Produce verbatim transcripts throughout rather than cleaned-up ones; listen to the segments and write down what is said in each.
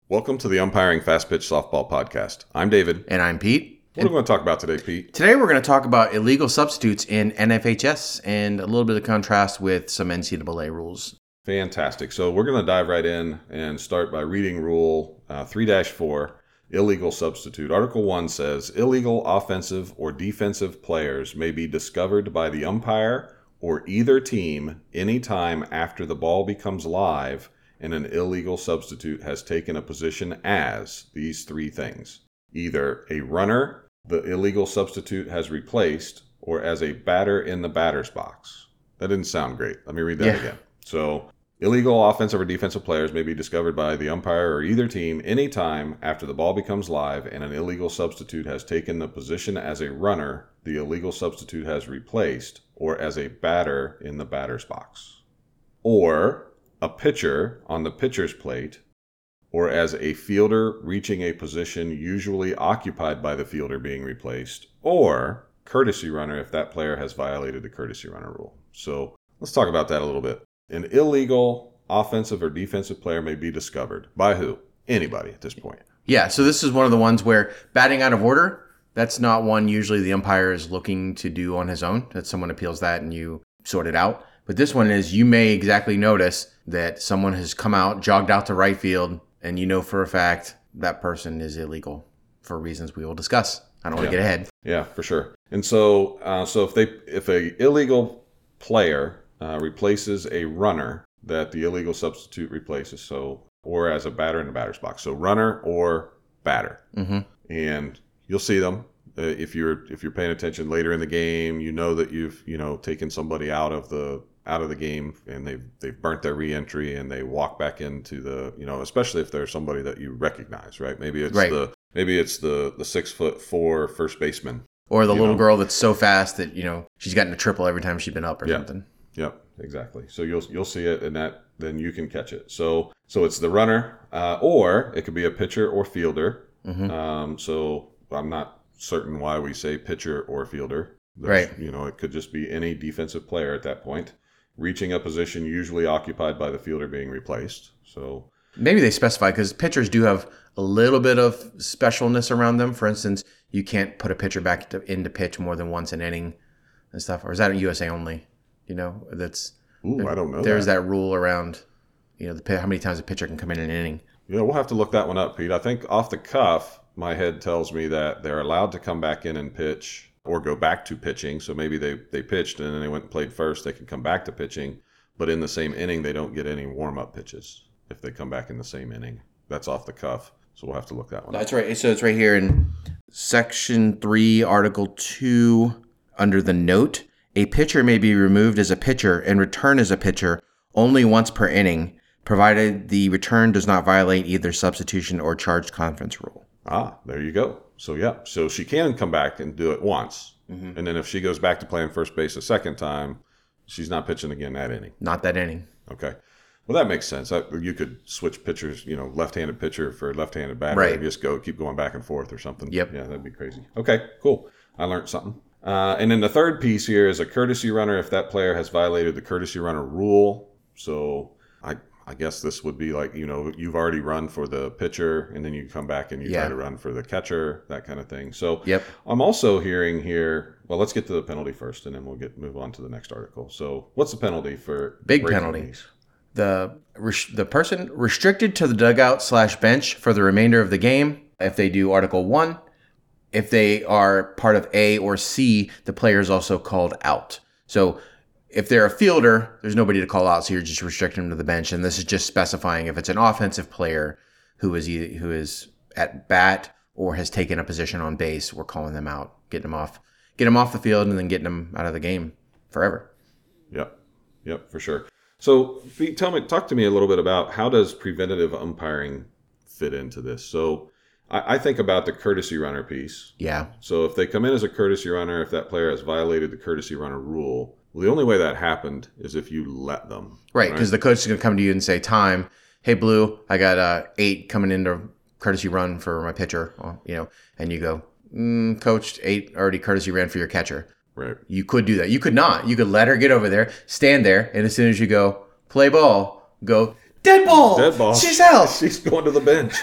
Welcome to the Umpiring Fast Pitch Softball Podcast. I'm David. And I'm Pete. What are we going to talk about today, Pete? Today we're going to talk about illegal substitutes in N F H S and a little bit of contrast with some N C double A rules. Fantastic. So we're going to dive right in and start by reading Rule uh, three dash four, Illegal Substitute. Article one says, illegal offensive or defensive players may be discovered by the umpire or either team anytime after the ball becomes live and an illegal substitute has taken a position as these three things. Either a runner the illegal substitute has replaced or as a batter in the batter's box. That didn't sound great. Let me read that yeah. again. So, illegal offensive or defensive players may be discovered by the umpire or either team anytime after the ball becomes live and an illegal substitute has taken the position as a runner the illegal substitute has replaced or as a batter in the batter's box. Or a pitcher on the pitcher's plate, or as a fielder reaching a position usually occupied by the fielder being replaced, or courtesy runner if that player has violated the courtesy runner rule. So let's talk about that a little bit. An illegal offensive or defensive player may be discovered. By who? Anybody at this point. Yeah, so this is one of the ones where batting out of order, that's not one usually the umpire is looking to do on his own. That someone appeals that and you sort it out. But this one is you may exactly notice that someone has come out, jogged out to right field, and you know for a fact that person is illegal for reasons we will discuss. I don't want to yeah. get ahead. Yeah, for sure. And so, uh, so if they if a illegal player uh, replaces a runner that the illegal substitute replaces, so or as a batter in the batter's box, so runner or batter, mm-hmm. and you'll see them. Uh, if you're if you're paying attention later in the game, you know that you've you know taken somebody out of the out of the game and they've they've burnt their re-entry and they walk back into the you know especially if there's somebody that you recognize, right? Maybe it's right. the maybe it's the the six foot four first baseman or the little know? girl that's so fast that you know she's gotten a triple every time she's been up or yeah. something. Yep, exactly. So you'll you'll see it and that then you can catch it. So so it's the runner uh, or it could be a pitcher or fielder. Mm-hmm. Um, so I'm not certain why we say pitcher or fielder. There's, right. You know, it could just be any defensive player at that point, reaching a position usually occupied by the fielder being replaced. So maybe they specify because pitchers do have a little bit of specialness around them. For instance, you can't put a pitcher back to, into pitch more than once an inning and stuff. Or is that a U S A only? You know, that's Ooh, I don't know. There's that. that rule around, you know, the how many times a pitcher can come in an inning. Yeah, we'll have to look that one up, Pete. I think off the cuff, my head tells me that they're allowed to come back in and pitch or go back to pitching. So maybe they, they pitched and then they went and played first. They can come back to pitching. But in the same inning, they don't get any warm-up pitches if they come back in the same inning. That's off the cuff. So we'll have to look that one That's up. right. So it's right here in Section three, Article two, under the note. A pitcher may be removed as a pitcher and returned as a pitcher only once per inning, provided the return does not violate either substitution or charged conference rule. Ah, there you go. So, yeah. So she can come back and do it once. Mm-hmm. And then if she goes back to playing first base a second time, she's not pitching again that inning. Not that inning. Okay. Well, that makes sense. I, you could switch pitchers, you know, left-handed pitcher for left-handed batter. Right. And just go, keep going back and forth or something. Yep. Yeah, that'd be crazy. Okay, cool. I learned something. Uh, and then the third piece here is a courtesy runner if that player has violated the courtesy runner rule. So I I guess this would be like, you know, you've already run for the pitcher and then you come back and you yeah. try to run for the catcher, that kind of thing. So yep. I'm also hearing here, well, let's get to the penalty first and then we'll get move on to the next article. So what's the penalty for big penalty? These? The the person restricted to the dugout slash bench for the remainder of the game if they do Article one. If they are part of A or C, the player is also called out. So if they're a fielder, there's nobody to call out, so you're just restricting them to the bench. And this is just specifying if it's an offensive player who is either, who is at bat or has taken a position on base, we're calling them out, getting them off, get them off the field, and then getting them out of the game forever. Yep, yep, for sure. So, tell me, talk to me a little bit about how does preventative umpiring fit into this? So, I, I think about the courtesy runner piece. Yeah. So, if they come in as a courtesy runner, if that player has violated the courtesy runner rule. Well, the only way that happened is if you let them. Right, because right? the coach is going to come to you and say, time, hey, Blue, I got uh, eight coming into courtesy run for my pitcher, you know, and you go, mm, coach, eight already courtesy ran for your catcher. Right. You could do that. You could not. You could let her get over there, stand there, and as soon as you go, play ball, go, Dead ball. Dead ball. She's out. She's going to the bench.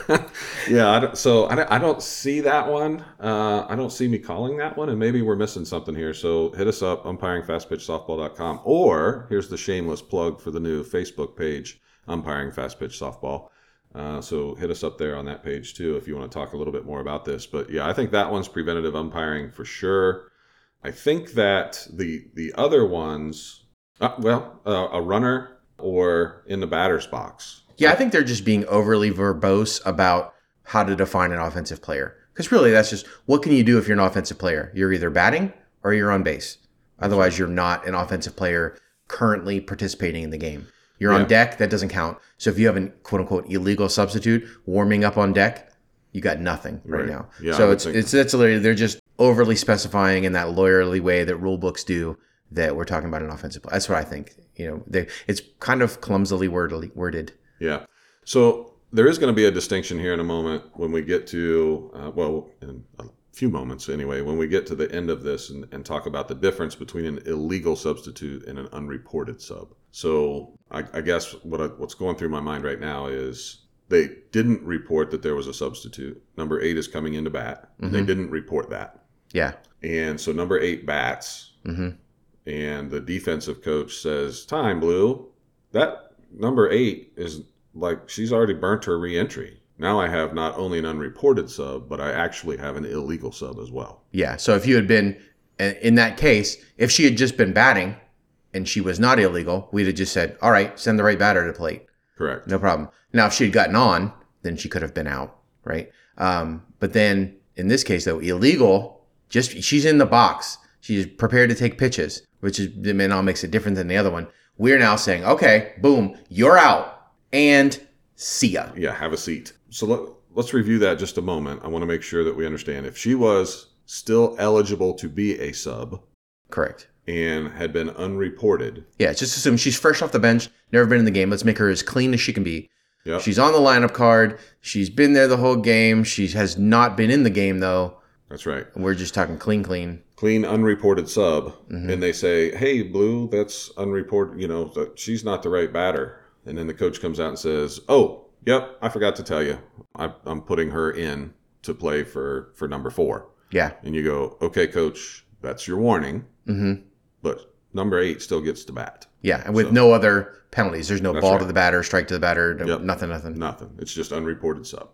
yeah. I don't, so I don't, I don't see that one. Uh, I don't see me calling that one, and maybe we're missing something here. So hit us up, umpiring fast pitch softball dot com, or here's the shameless plug for the new Facebook page, Umpiring Fast Pitch Softball. Uh, so hit us up there on that page too if you want to talk a little bit more about this. But yeah, I think that one's preventative umpiring for sure. I think that the the other ones, uh, well, uh, a runner or in the batter's box. Yeah, I think they're just being overly verbose about how to define an offensive player. Because really, that's just, what can you do if you're an offensive player? You're either batting or you're on base. Otherwise, you're not an offensive player currently participating in the game. You're Yeah. on deck, that doesn't count. So if you have a quote-unquote illegal substitute warming up on deck, you got nothing right, Right. now. Yeah, I so would it's think- it's that's literally, they're just overly specifying in that lawyerly way that rule books do that we're talking about an offensive player. That's what I think. You know, they, it's kind of clumsily wordly, worded. Yeah. So there is going to be a distinction here in a moment when we get to, uh, well, in a few moments anyway, when we get to the end of this and, and talk about the difference between an illegal substitute and an unreported sub. So I, I guess what I, what's going through my mind right now is they didn't report that there was a substitute. Number eight is coming into bat. Mm-hmm. They didn't report that. Yeah. And so number eight bats. Mm-hmm. And the defensive coach says, time, Blue. That number eight is like, she's already burnt her reentry. Now I have not only an unreported sub, but I actually have an illegal sub as well. Yeah. So if you had been, in that case, if she had just been batting and she was not illegal, we'd have just said, all right, send the right batter to plate. Correct. No problem. Now, if she had gotten on, then she could have been out, right? Um, but then in this case, though, illegal, just she's in the box. She's prepared to take pitches, which is, I mean, all makes it different than the other one. We're now saying, okay, boom, you're out, and see ya. Yeah, have a seat. So let, let's review that just a moment. I want to make sure that we understand. If she was still eligible to be a sub Correct. and had been unreported. Yeah, just assume she's fresh off the bench, never been in the game. Let's make her as clean as she can be. Yep. She's on the lineup card. She's been there the whole game. She has not been in the game, though. That's right. We're just talking clean, clean. Clean unreported sub. Mm-hmm. And they say, hey, Blue, that's unreported. You know, that she's not the right batter. And then the coach comes out and says, oh, yep, I forgot to tell you. I, I'm putting her in to play for, for number four. Yeah. And you go, okay, coach, that's your warning. Mm-hmm. But number eight still gets to bat. Yeah, and with So- no other penalties. There's no That's ball right. to the batter, strike to the batter, no, Yep. nothing, nothing. Nothing. It's just unreported sub.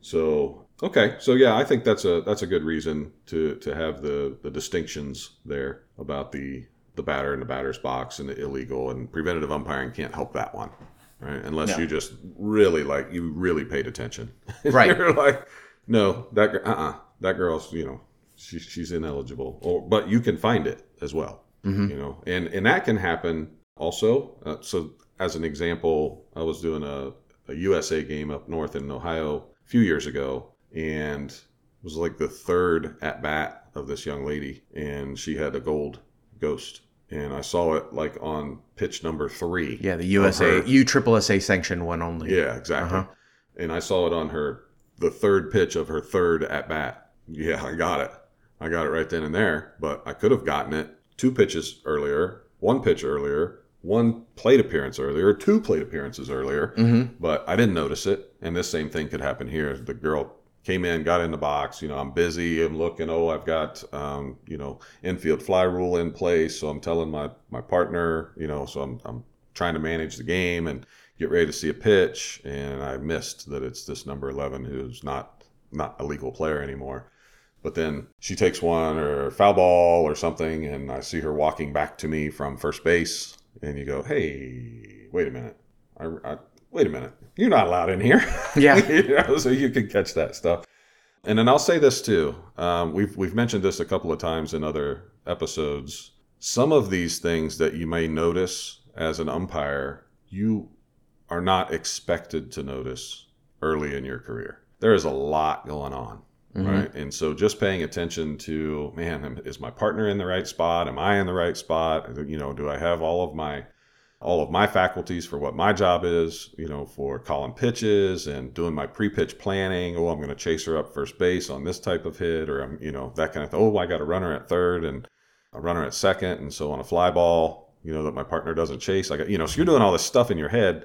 So, okay. So, yeah, I think that's a that's a good reason to, to have the, the distinctions there about the, the batter in the batter's box and the illegal, and preventative umpiring can't help that one. Right, unless No. you just really like you really paid attention, Right. You're like, no, that uh uh that girl's you know she, she's ineligible, or but you can find it as well, Mhm. you know, and and that can happen also. Uh, so as an example, I was doing a, a U S A game up north in Ohio a few years ago, and it was like the third at bat of this young lady, and she had a gold ghost. And I saw it like on pitch number three. Yeah, the U S A, of her- U triple S A sanctioned one only. Yeah, exactly. Uh-huh. And I saw it on her, the third pitch of her third at bat. Yeah, I got it. I got it right then and there. But I could have gotten it two pitches earlier, one pitch earlier, one plate appearance earlier, two plate appearances earlier. Mm-hmm. But I didn't notice it. And this same thing could happen here. The girl came in, got in the box. You know, I'm busy. I'm looking. Oh, I've got, um, you know, infield fly rule in place. So I'm telling my, my partner, you know, so I'm, I'm trying to manage the game and get ready to see a pitch. And I missed that it's this number eleven who's not, not a legal player anymore. But then she takes one or foul ball or something. And I see her walking back to me from first base. And you go, hey, wait a minute. I, I wait a minute. You're not allowed in here. Yeah. You know, so you can catch that stuff. And then I'll say this too. Um, we've we've mentioned this a couple of times in other episodes. Some of these things that you may notice as an umpire, you are not expected to notice early in your career. There is a lot going on, Mhm. right? And so just paying attention to, man, is my partner in the right spot? Am I in the right spot? You know, do I have all of my all of my faculties for what my job is, you know, for calling pitches and doing my pre-pitch planning. Oh, I'm going to chase her up first base on this type of hit, or I'm, you know, that kind of thing. Oh, I got a runner at third and a runner at second. And so on a fly ball, you know, that my partner doesn't chase. I got, you know, so you're doing all this stuff in your head,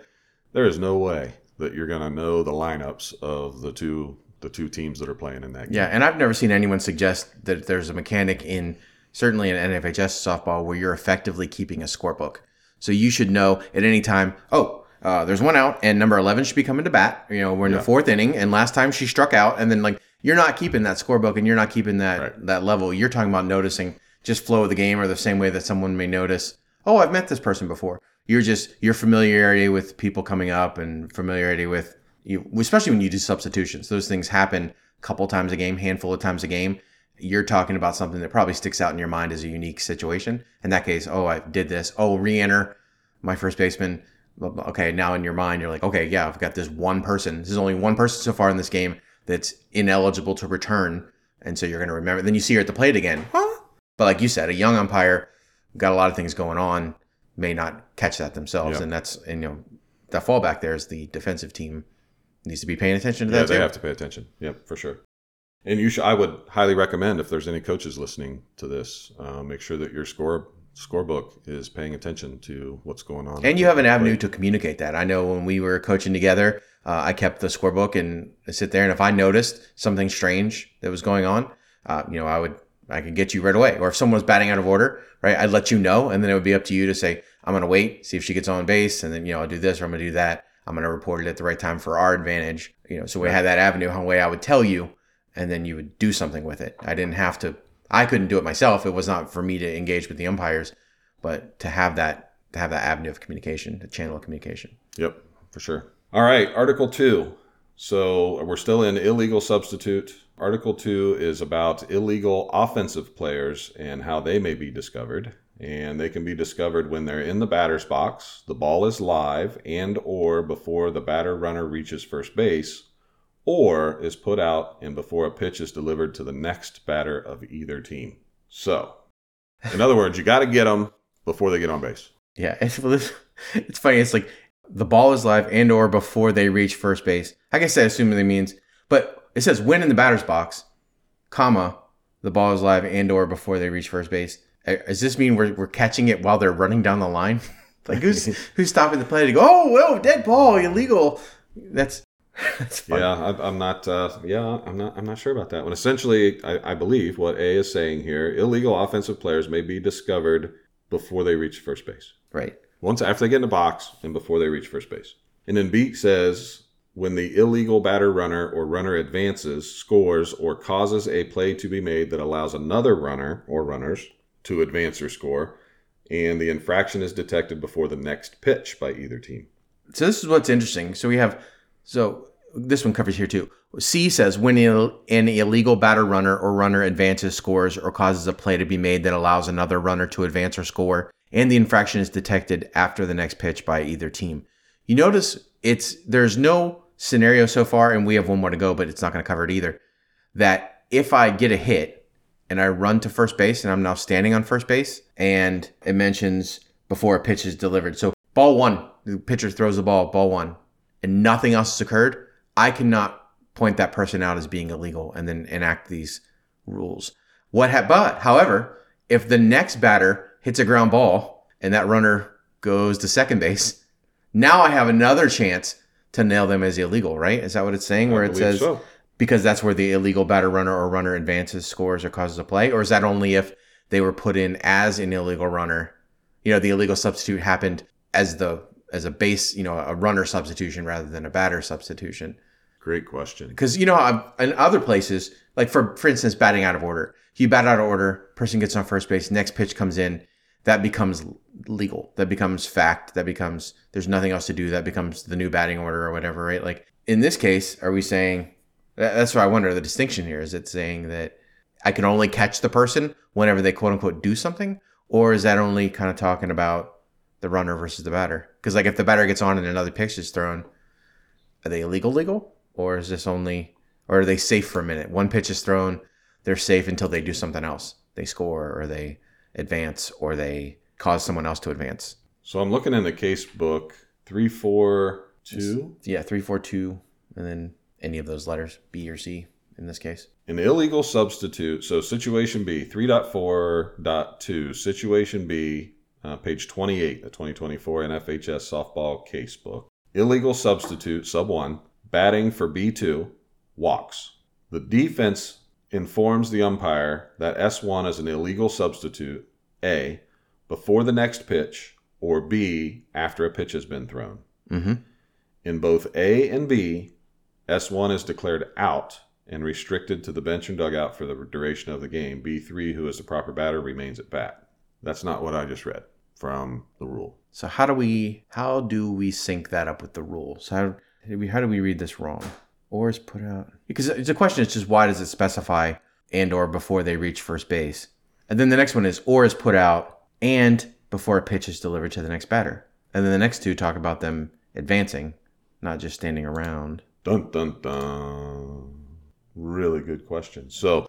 there is no way that you're going to know the lineups of the two the two teams that are playing in that game. Yeah, and I've never seen anyone suggest that there's a mechanic in, certainly in N F H S softball, where you're effectively keeping a scorebook. So you should know at any time, oh, uh, there's one out, and number eleven should be coming to bat. You know, we're in yeah. the fourth inning, and last time she struck out, and then like you're not keeping that scorebook, and you're not keeping that right. that level. You're talking about noticing just flow of the game, or the same way that someone may notice, oh, I've met this person before. You're just your familiarity with people coming up, and familiarity with you, especially when you do substitutions. Those things happen a couple times a game, handful of times a game. You're talking about something that probably sticks out in your mind as a unique situation. In that case, oh, I did this. Oh, re-enter my first baseman. Okay, now in your mind, you're like, okay, yeah, I've got this one person. This is only one person so far in this game that's ineligible to return. And so you're going to remember. Then you see her at the plate again. Huh? But like you said, a young umpire, got a lot of things going on, may not catch that themselves. Yep. And that's, and, you know, that fallback there is the defensive team needs to be paying attention to that. Yeah, they too. have to pay attention. Yep, for sure. And you should, I would highly recommend, if there's any coaches listening to this, uh, make sure that your score scorebook is paying attention to what's going on. And you have an avenue to communicate that. I know when we were coaching together, uh, I kept the scorebook and I sit there, and if I noticed something strange that was going on, uh, you know, I would I could get you right away. Or if someone was batting out of order, right, I'd let you know, and then it would be up to you to say, I'm going to wait, see if she gets on base, and then, you know, I'll do this or I'm going to do that. I'm going to report it at the right time for our advantage. You know, so we had that avenue, one way I would tell you, and then you would do something with it. I didn't have to, I couldn't do it myself. It was not for me to engage with the umpires, but to have that, to have that avenue of communication, the channel of communication. Yep, for sure. All right, Article two. So we're still in illegal substitute. Article two is about illegal offensive players and how they may be discovered. And they can be discovered when they're in the batter's box, the ball is live, and or before the batter runner reaches first base, or is put out and before a pitch is delivered to the next batter of either team. So, in other words, you got to get them before they get on base. Yeah, it's, it's funny. It's like the ball is live and or before they reach first base. I guess that assumingly means, but it says when in the batter's box, comma, the ball is live and or before they reach first base. Does this mean we're we're catching it while they're running down the line? Like who's who's stopping the play to go, oh, whoa, dead ball, illegal? That's that's funny. Yeah, I, I'm not. Uh, yeah, I'm not. I'm not sure about that one. Essentially, I, I believe what A is saying here: illegal offensive players may be discovered before they reach first base. Right. Once after they get in the box and before they reach first base. And then B says when the illegal batter runner or runner advances, scores, or causes a play to be made that allows another runner or runners to advance or score, and the infraction is detected before the next pitch by either team. So this is what's interesting. So we have, so this one covers here too. C says when an illegal batter runner or runner advances, scores, or causes a play to be made that allows another runner to advance or score, and the infraction is detected after the next pitch by either team. You notice it's there's no scenario so far, and we have one more to go, but it's not going to cover it either, that if I get a hit and I run to first base and I'm now standing on first base, and it mentions before a pitch is delivered. So ball one, the pitcher throws the ball, ball one, and nothing else has occurred, I cannot point that person out as being illegal and then enact these rules. What? Ha- but, however, if the next batter hits a ground ball and that runner goes to second base, now I have another chance to nail them as illegal, right? Is that what it's saying? Where it says, so. Because that's where the illegal batter runner or runner advances, scores, or causes a play? Or is that only if they were put in as an illegal runner? You know, the illegal substitute happened as the as a base, you know, a runner substitution rather than a batter substitution. Great question. Because, you know, in other places, like for for instance, batting out of order. If you bat out of order, person gets on first base, next pitch comes in, that becomes legal. That becomes fact. That becomes, there's nothing else to do. That becomes the new batting order or whatever, right? Like in this case, are we saying, that's why I wonder the distinction here. Is it saying that I can only catch the person whenever they quote unquote do something? Or is that only kind of talking about the runner versus the batter? Because like if the batter gets on and another pitch is thrown, are they illegal legal? Or is this only, or are they safe for a minute? One pitch is thrown, they're safe until they do something else. They score or they advance or they cause someone else to advance. So I'm looking in the case book, three four two. Yeah, three four two, and then any of those letters, B or C in this case. An illegal substitute. So situation B, three point four point two, situation B, uh, page twenty-eight, the twenty twenty-four N F H S softball case book. illegal substitute, sub one, batting for B two, walks. The defense informs the umpire that S one is an illegal substitute, A, before the next pitch, or B, after a pitch has been thrown. Mm-hmm. In both A and B, S one is declared out and restricted to the bench and dugout for the duration of the game. B three, who is the proper batter, remains at bat. That's not what I just read from the rule. So how do we how do we sync that up with the rules? How do we how do we read this wrong? Or is put out? Because the question is just why does it specify and or before they reach first base? And then the next one is or is put out and before a pitch is delivered to the next batter. And then the next two talk about them advancing, not just standing around. Dun, dun, dun. Really good question. So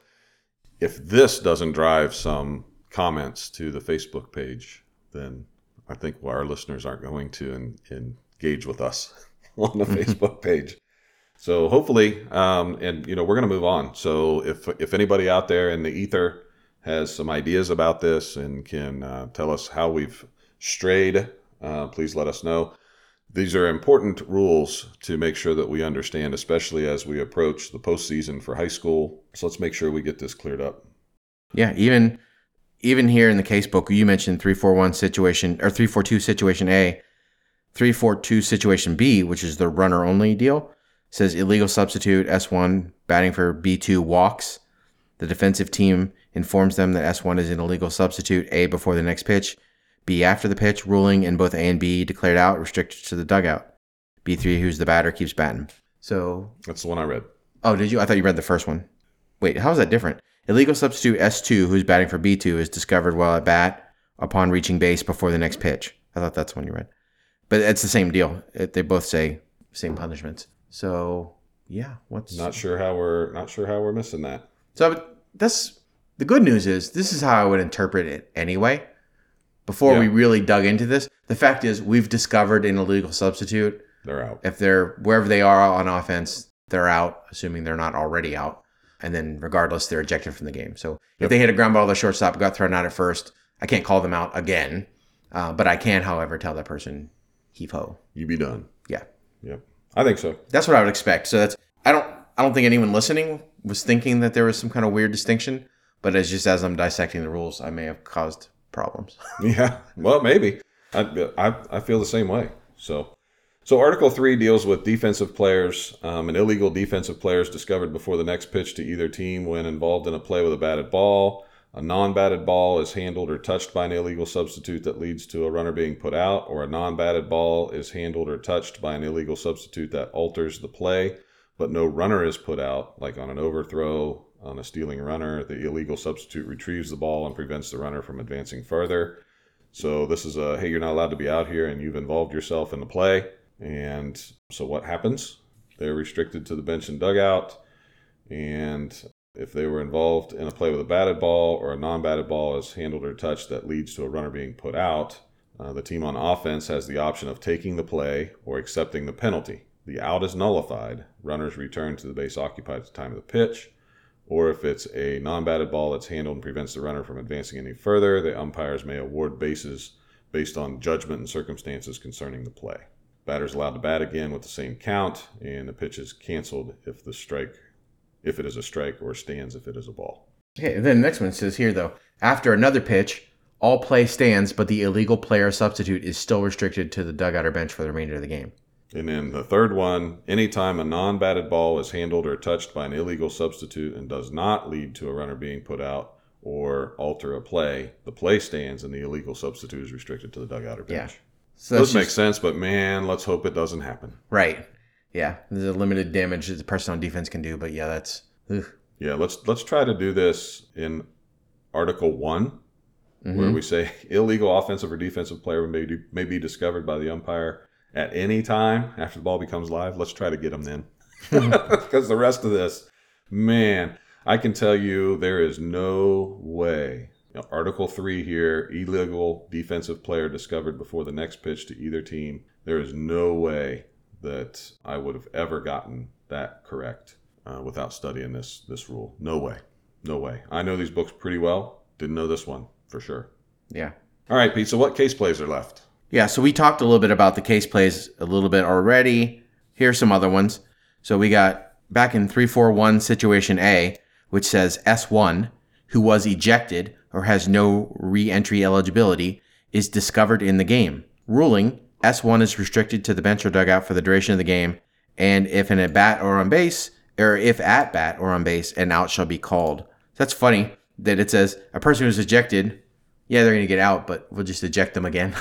if this doesn't drive some comments to the Facebook page, then I think our listeners aren't going to en- engage with us on the Facebook page. So hopefully, um, and you know, we're going to move on. So if if anybody out there in the ether has some ideas about this and can uh, tell us how we've strayed, uh, please let us know. These are important rules to make sure that we understand, especially as we approach the postseason for high school. So let's make sure we get this cleared up. Yeah, even even here in the case book, you mentioned three four one situation or three four two situation A, three four two situation B, which is the runner only deal, says illegal substitute S one batting for B two walks. The defensive team informs them that S one is an illegal substitute, A before the next pitch, B after the pitch, ruling in both A and B declared out, restricted to the dugout. B three, who's the batter, keeps batting. So that's the one I read. Oh, did you? I thought you read the first one. Wait, how is that different? Illegal substitute S two, who's batting for B two, is discovered while at bat upon reaching base before the next pitch. I thought that's the one you read. But it's the same deal. It, they both say same punishments. So yeah, what's not sure how we're not sure how we're missing that. So that's the good news is this is how I would interpret it anyway. Before Yeah. we really dug into this, the fact is we've discovered an illegal substitute. They're out. If they're wherever they are on offense, they're out, assuming they're not already out. And then regardless, they're ejected from the game. So Yep. if they hit a ground ball to the shortstop, got thrown out at first, I can't call them out again. Uh, but I can, however, tell that person, heave ho. You be done. Yeah. Yep. I think so. That's what I would expect. So that's I don't I don't think anyone listening was thinking that there was some kind of weird distinction. But it's just as I'm dissecting the rules, I may have caused problems. Yeah. Well, maybe. I, I I feel the same way. So. So Article three deals with defensive players um, and illegal defensive players discovered before the next pitch to either team when involved in a play with a batted ball. A non-batted ball is handled or touched by an illegal substitute that leads to a runner being put out, or a non-batted ball is handled or touched by an illegal substitute that alters the play, but no runner is put out, like on an overthrow, on a stealing runner. The illegal substitute retrieves the ball and prevents the runner from advancing further. So this is a, hey, you're not allowed to be out here and you've involved yourself in the play. And so what happens? They're restricted to the bench and dugout. And if they were involved in a play with a batted ball or a non-batted ball is handled or touched that leads to a runner being put out, uh, the team on offense has the option of taking the play or accepting the penalty. The out is nullified. Runners return to the base occupied at the time of the pitch. Or if it's a non-batted ball that's handled and prevents the runner from advancing any further, the umpires may award bases based on judgment and circumstances concerning the play. Batter's allowed to bat again with the same count, and the pitch is canceled if the strike, if it is a strike, or stands if it is a ball. Okay, and then the next one says here, though, after another pitch, all play stands, but the illegal player substitute is still restricted to the dugout or bench for the remainder of the game. And then the third one, anytime a non-batted ball is handled or touched by an illegal substitute and does not lead to a runner being put out or alter a play, the play stands and the illegal substitute is restricted to the dugout or bench. Yeah. So that's Does make just- sense, but man, let's hope it doesn't happen. Right. Yeah. There's a limited damage that the person on defense can do, but yeah, that's... Ugh. Yeah, let's let's try to do this in Article one, Mhm. where we say illegal offensive or defensive player may, do, may be discovered by the umpire at any time after the ball becomes live. Let's try to get them then. Because the rest of this, man, I can tell you there is no way. You know, Article three here, illegal defensive player discovered before the next pitch to either team. There is no way that I would have ever gotten that correct uh, without studying this this rule. No way. No way. I know these books pretty well. Didn't know this one for sure. Yeah. All right, Pete. So what case plays are left? Yeah, so we talked a little bit about the case plays a little bit already. Here's some other ones. So we got back in three four one situation A, which says S one, who was ejected or has no re-entry eligibility, is discovered in the game. Ruling, S one is restricted to the bench or dugout for the duration of the game, and if an at bat or on base, or if at bat or on base, an out shall be called. That's funny that it says a person who's ejected, yeah, they're going to get out, but we'll just eject them again.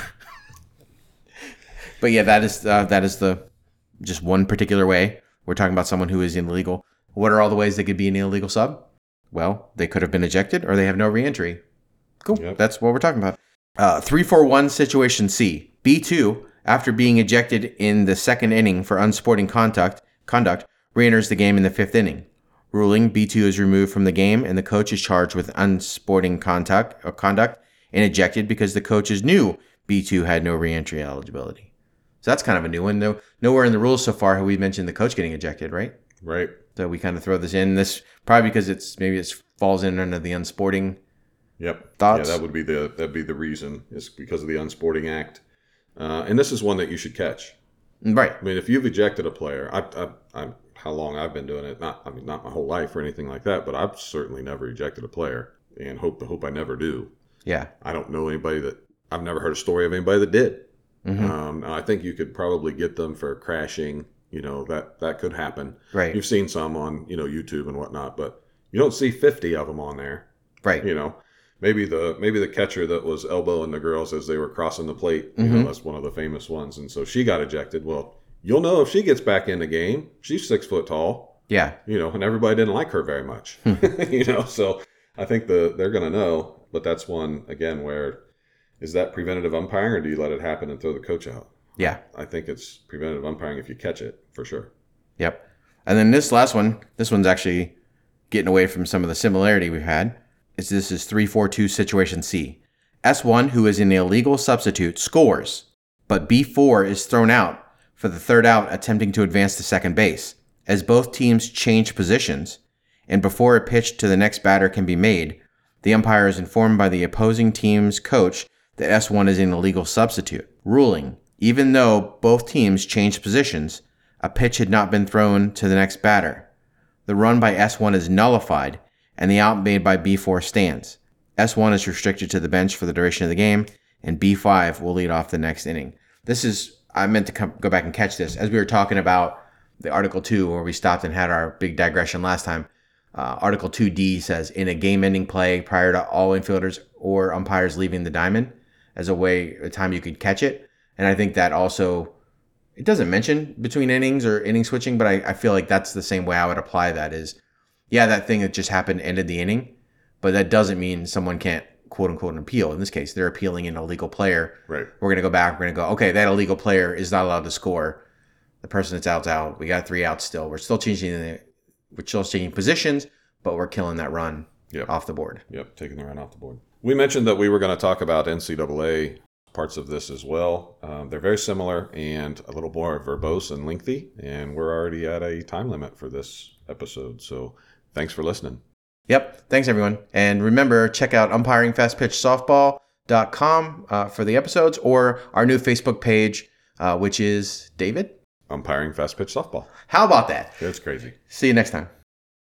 But yeah, that is uh, that is the just one particular way. We're talking about someone who is illegal. What are all the ways they could be an illegal sub? Well, they could have been ejected or they have no reentry. Cool. Yep. That's what we're talking about. Uh, three four one situation C. B two, after being ejected in the second inning for unsporting conduct, conduct re-enters the game in the fifth inning. Ruling, B two is removed from the game and the coach is charged with unsporting conduct, or conduct and ejected because the coaches knew B two had no reentry eligibility. So that's kind of a new one. No, nowhere in the rules so far have we mentioned the coach getting ejected, right? Right. So we kind of throw this in. This probably because it's maybe it falls in under the unsporting. Yep. Thoughts? Yeah, that would be the that'd be the reason. It's because of the Unsporting Act, uh, and this is one that you should catch. Right. I mean, if you've ejected a player, I, I, I, how long I've been doing it? Not, I mean, not my whole life or anything like that, but I've certainly never ejected a player, and hope hope I never do. Yeah. I don't know anybody that I've never heard a story of anybody that did. Mm-hmm. Um, I think you could probably get them for crashing. You know, that that could happen. Right. You've seen some on, you know, YouTube and whatnot, but you don't see fifty of them on there. Right. You know, maybe the maybe the catcher that was elbowing the girls as they were crossing the plate. You Mm-hmm. know, that's one of the famous ones, and so she got ejected. Well, you'll know if she gets back in the game. She's six foot tall. Yeah. You know, and everybody didn't like her very much. You know, so I think the they're going to know. But that's one again where is that preventative umpiring, or do you let it happen and throw the coach out? Yeah. I think it's preventative umpiring if you catch it, for sure. Yep. And then this last one, this one's actually getting away from some of the similarity we've had. Is this is three four two situation C. S one, who is an illegal substitute, scores, but B four is thrown out for the third out attempting to advance to second base. As both teams change positions, and before a pitch to the next batter can be made, the umpire is informed by the opposing team's coach that S one is an illegal substitute. Ruling, even though both teams changed positions, a pitch had not been thrown to the next batter. The run by S one is nullified, and the out made by B four stands. S one is restricted to the bench for the duration of the game, and B five will lead off the next inning. This is, I meant to come, go back and catch this. As we were talking about the Article two, where we stopped and had our big digression last time, uh, Article two D says, in a game-ending play prior to all infielders or umpires leaving the diamond, as a way, a time you could catch it. And I think that also, it doesn't mention between innings or inning switching, but I, I feel like that's the same way I would apply that is, yeah, that thing that just happened ended the inning, but that doesn't mean someone can't quote unquote appeal. In this case, they're appealing an illegal player. Right. We're going to go back. We're going to go, okay, that illegal player is not allowed to score. The person that's out's out. We got three outs still. We're still changing the, we're still changing positions, but we're killing that run Yep. off the board. Yep, taking the run off the board. We mentioned that we were going to talk about N C double A parts of this as well. Um, they're very similar and a little more verbose and lengthy, and we're already at a time limit for this episode. So thanks for listening. Yep. Thanks, everyone. And remember, check out umpiring fast pitch softball dot com uh, for the episodes, or our new Facebook page, uh, which is David? Umpiring Fast Pitch Softball. How about that? That's crazy. See you next time.